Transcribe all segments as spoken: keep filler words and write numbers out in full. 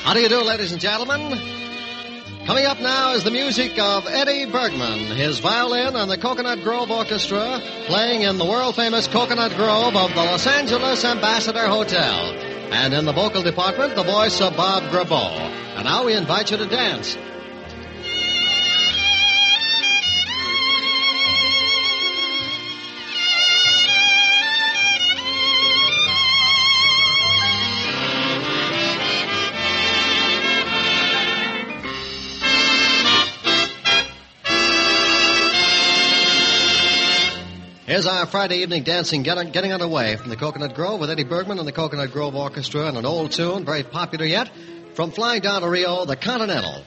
How do you do, ladies and gentlemen? Coming up now is the music of Eddie Bergman, his violin and the Coconut Grove Orchestra playing in the world-famous Coconut Grove of the Los Angeles Ambassador Hotel. And in the vocal department, the voice of Bob Grabo. And now we invite you to dance. Here's our Friday evening dancing getting, getting underway from the Coconut Grove with Eddie Bergman and the Coconut Grove Orchestra and an old tune, very popular yet, from Flying Down to Rio, the Continental.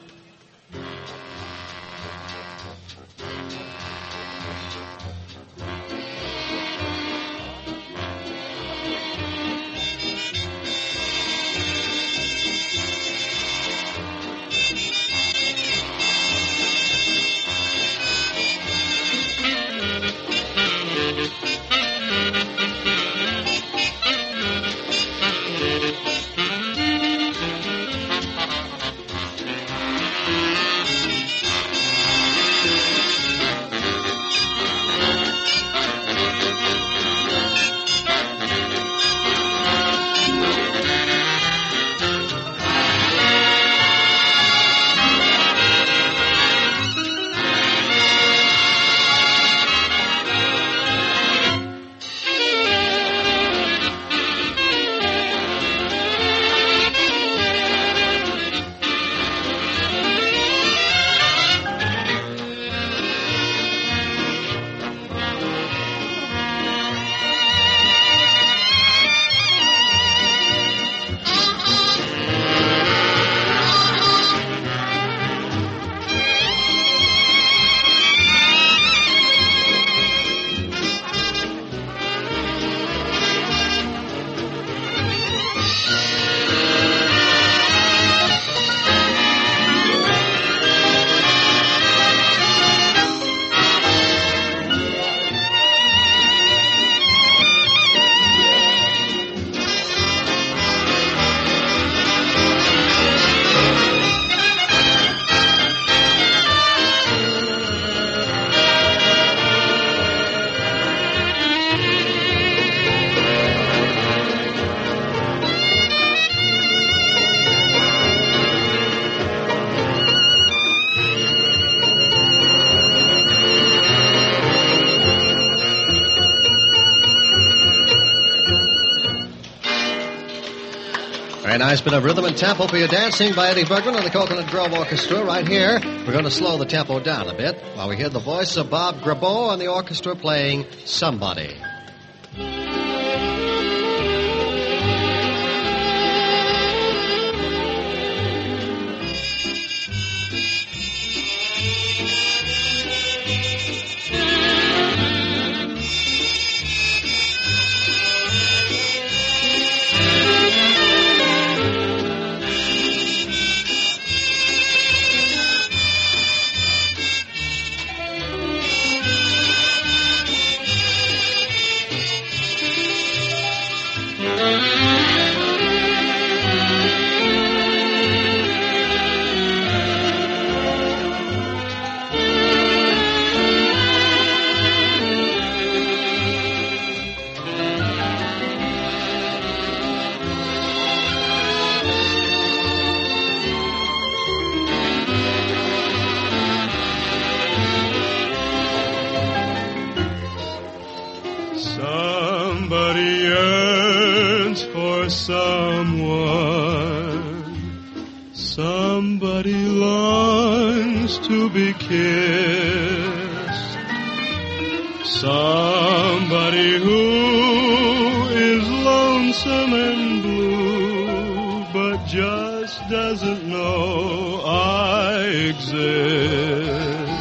Very nice bit of rhythm and tempo for your dancing by Eddie Bergman and the Coconut Grove Orchestra. Right here, we're going to slow the tempo down a bit while we hear the voice of Bob Grabo and the orchestra playing Somebody. Somebody yearns for someone. Somebody longs to be kissed. Somebody who is lonesome and blue, but just doesn't know I exist.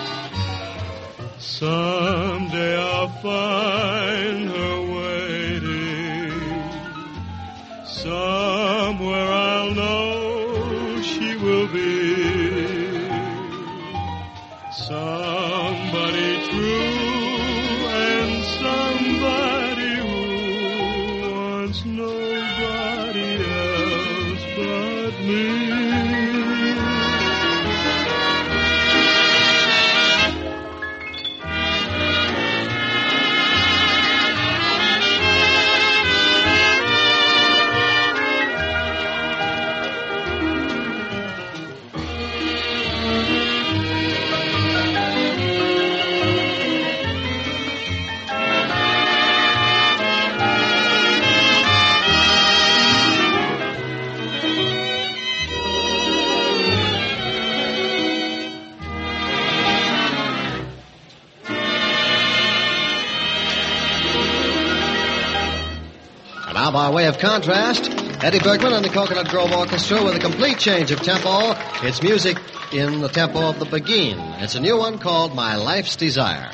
Someday I'll find her waiting. Somewhere I'll know she will be. Somebody true and somebody who wants nobody else but And now, by way of contrast, Eddie Bergman and the Coconut Grove Orchestra with a complete change of tempo. It's music in the tempo of the Beguine. It's a new one called My Life's Desire.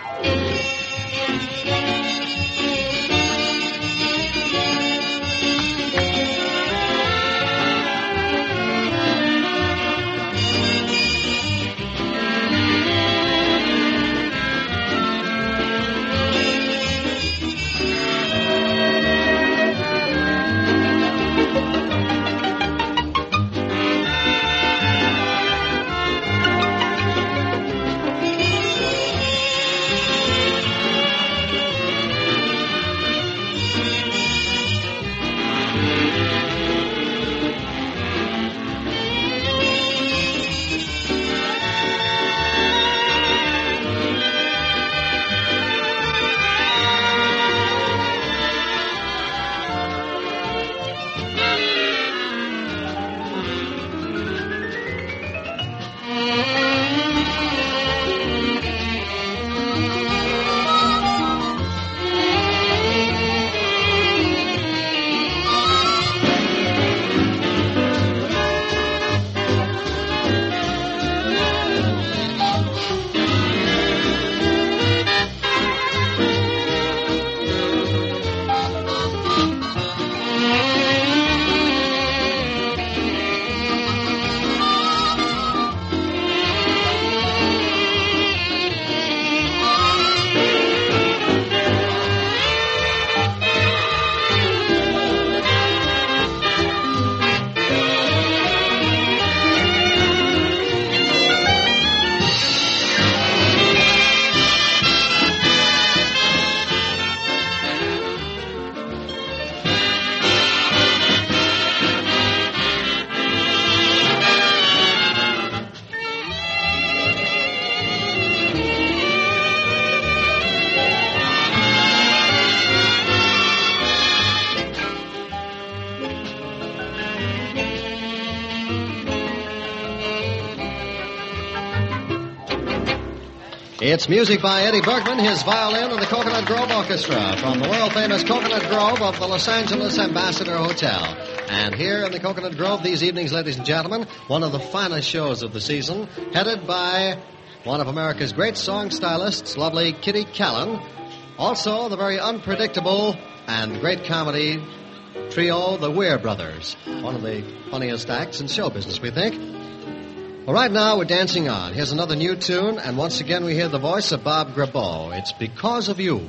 It's music by Eddie Bergman, his violin, and the Coconut Grove Orchestra from the world-famous Coconut Grove of the Los Angeles Ambassador Hotel. And here in the Coconut Grove these evenings, ladies and gentlemen, one of the finest shows of the season, headed by one of America's great song stylists, lovely Kitty Callan. Also, the very unpredictable and great comedy trio, the Weir Brothers. One of the funniest acts in show business, we think. Well, right now we're dancing on. Here's another new tune, and once again we hear the voice of Bob Grabeau. It's Because of You.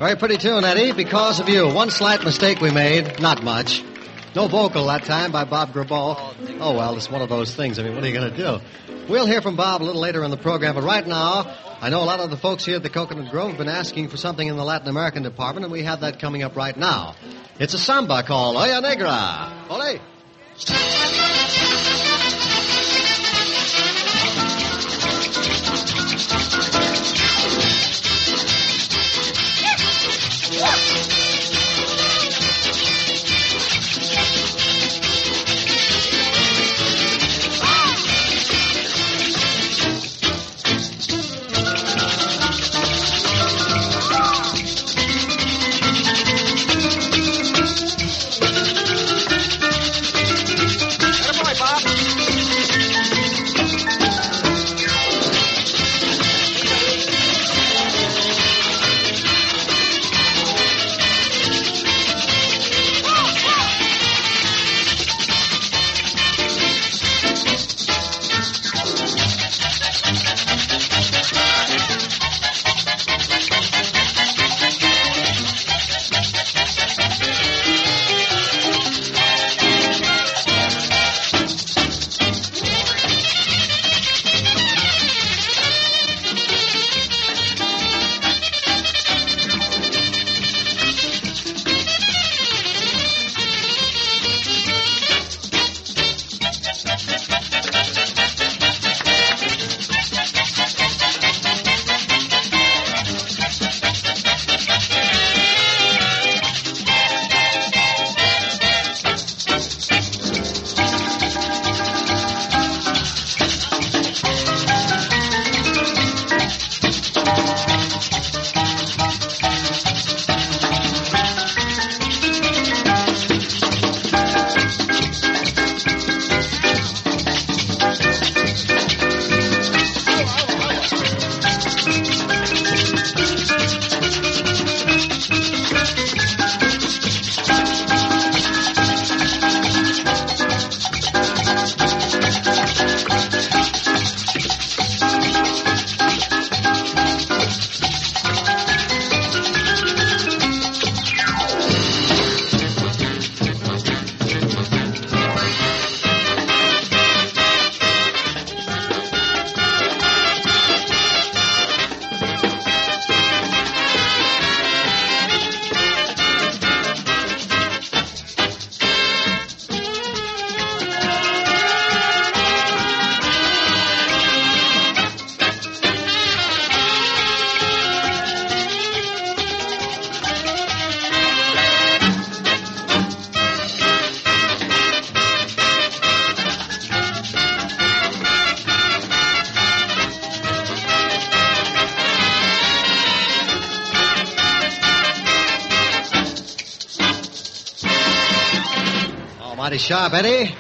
Very pretty tune, Eddie, Because of You. One slight mistake we made, not much. No vocal that time by Bob Grabo. Oh, well, it's one of those things. I mean, what are you going to do? We'll hear from Bob a little later in the program, but right now, I know a lot of the folks here at the Coconut Grove have been asking for something in the Latin American department, and we have that coming up right now. It's a samba called Olla Negra. Ole! Mighty sharp, Eddie.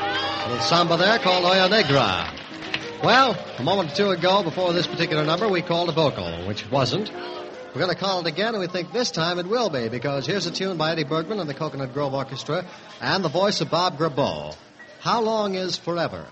A little samba there called Olla Negra. Well, a moment or two ago, before this particular number, we called a vocal, which wasn't. We're going to call it again, and we think this time it will be, because here's a tune by Eddie Bergman and the Coconut Grove Orchestra, and the voice of Bob Grabo. How Long Is Forever?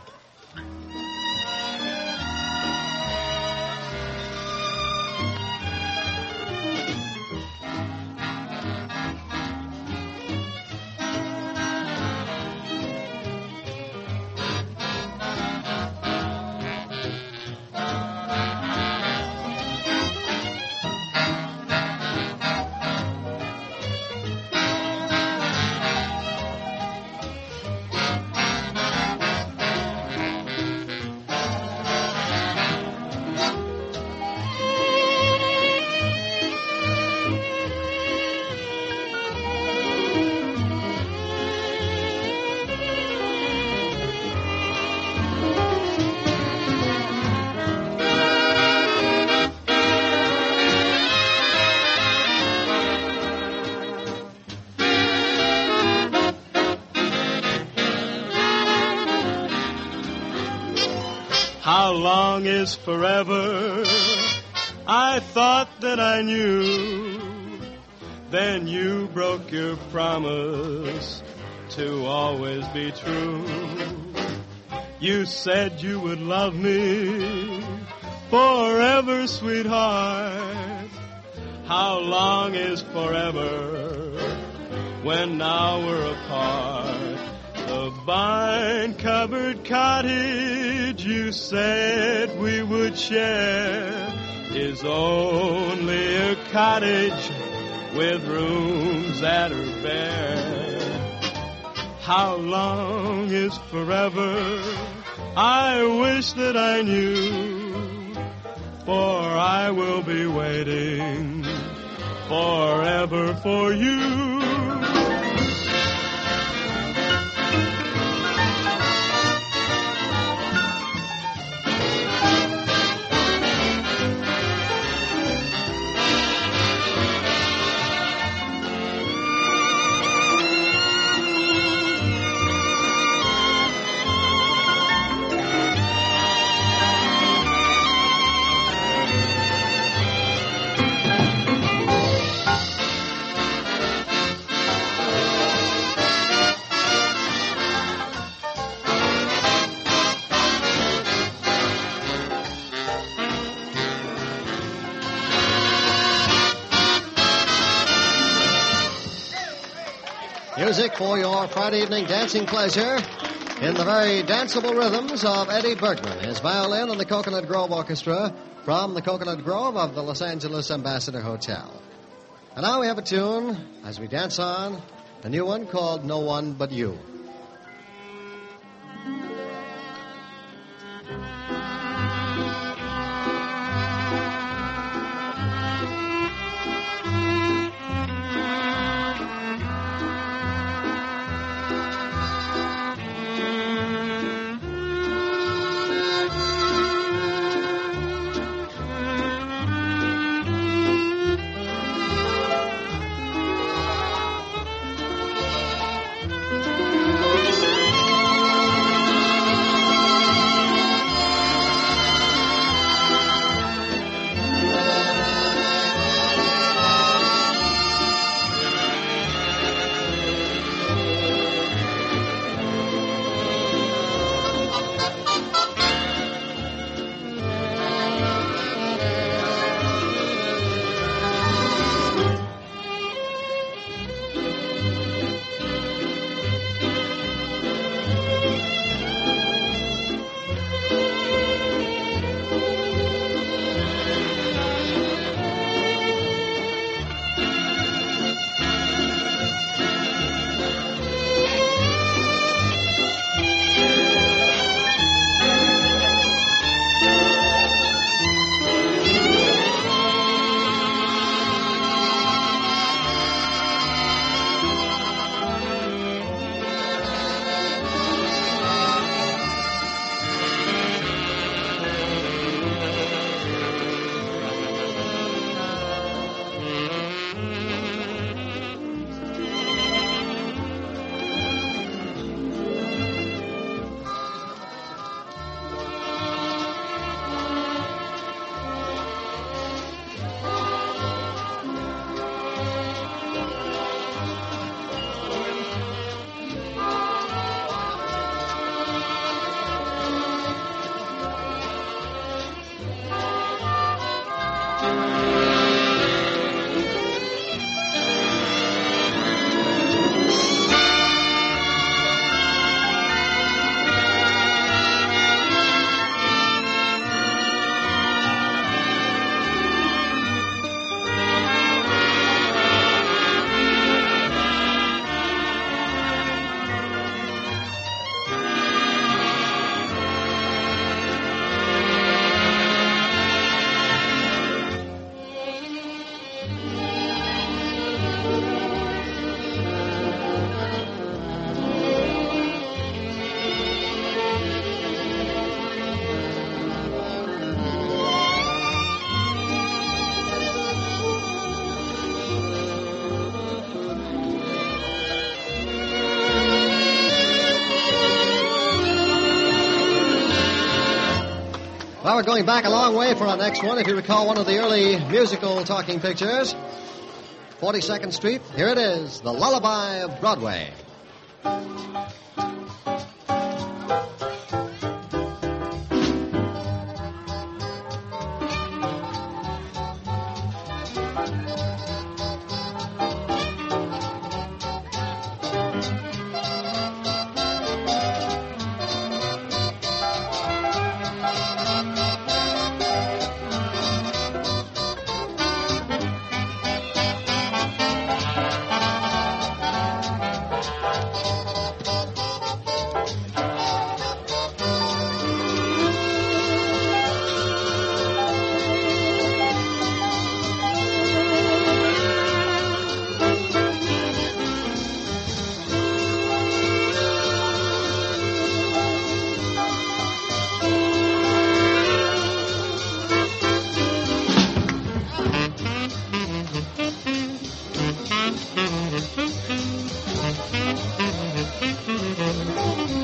How long is forever? I thought that I knew. Then you broke your promise to always be true. You said you would love me forever, sweetheart. How long is forever when now we're apart? The vine-covered cottage you said we would share is only a cottage with rooms that are bare. How long is forever? I wish that I knew, for I will be waiting forever for you. Music for your Friday evening dancing pleasure in the very danceable rhythms of Eddie Bergman, his violin and the Coconut Grove Orchestra from the Coconut Grove of the Los Angeles Ambassador Hotel. And now we have a tune, as we dance on, a new one called No One But You. Well, we're going back a long way for our next one. If you recall one of the early musical talking pictures, forty-second Street, here it is, The Lullaby of Broadway.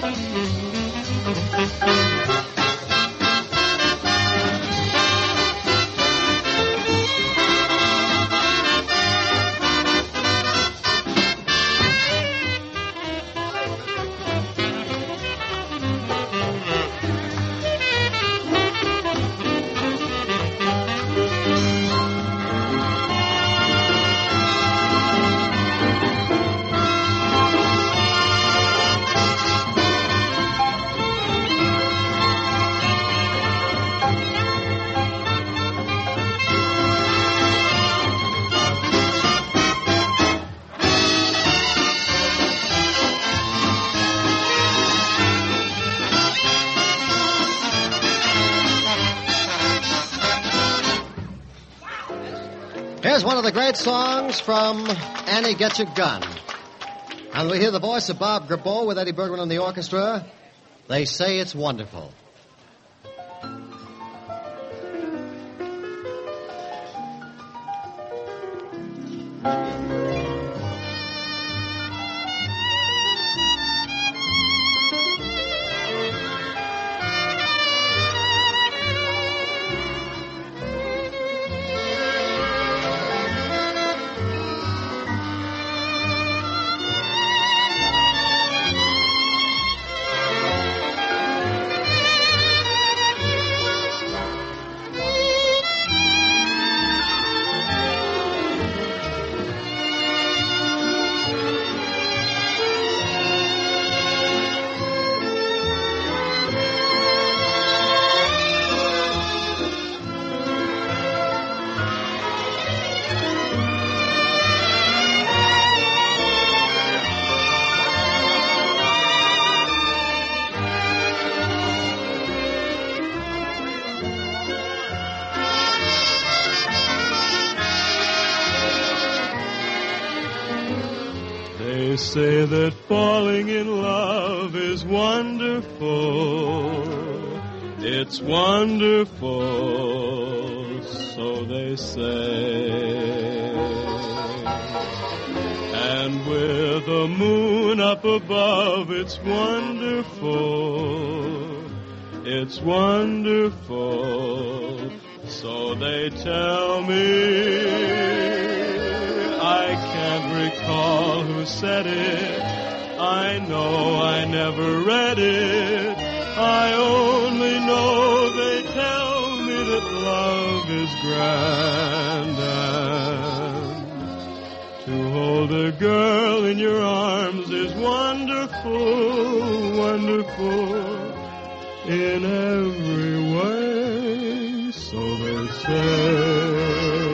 Here's one of the great songs from Annie Get Your Gun. And we hear the voice of Bob Grabo with Eddie Bergman on the orchestra. They say it's wonderful. They say that falling in love is wonderful. It's wonderful, so they say. And with the moon up above, it's wonderful. It's wonderful, so they tell me. I can't recall who said it. I know I never read it. I only know they tell me that love is grand. And to hold a girl in your arms is wonderful, wonderful in every way, so they say.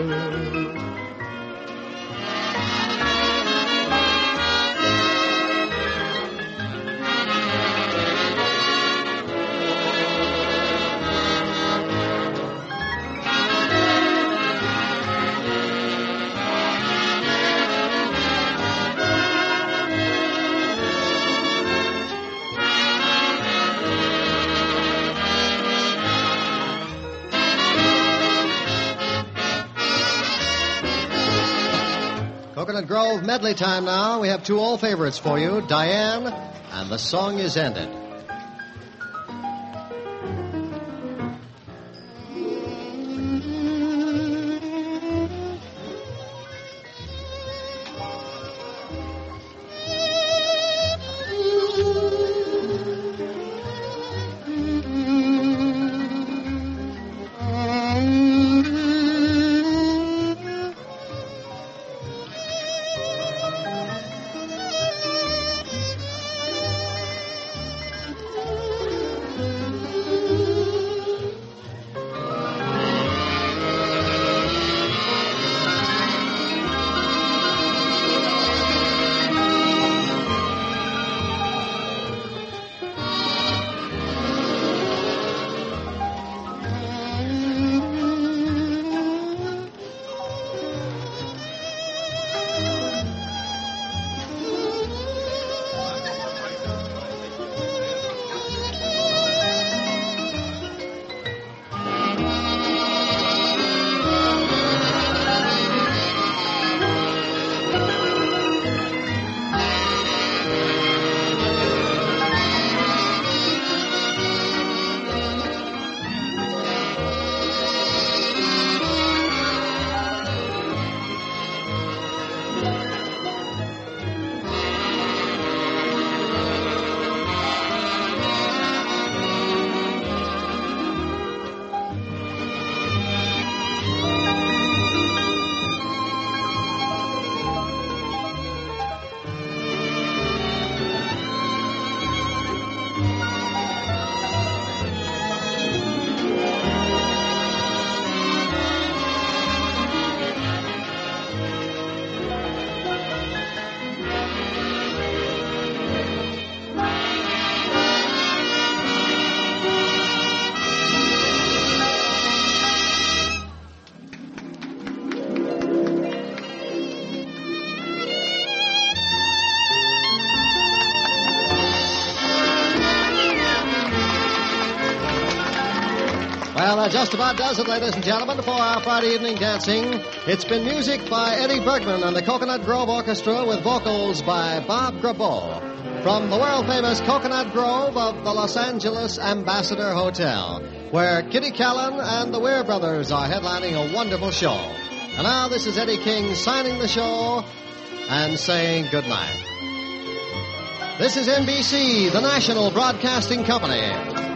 Coconut Grove medley time now. We have two old favorites for you, Diane and The Song Is Ended. Well, that just about does it, ladies and gentlemen, for our Friday evening dancing. It's been music by Eddie Bergman and the Coconut Grove Orchestra with vocals by Bob Grabo from the world-famous Coconut Grove of the Los Angeles Ambassador Hotel, where Kitty Callan and the Weir Brothers are headlining a wonderful show. And now this is Eddie King signing the show and saying good night. This is N B C, the national broadcasting company.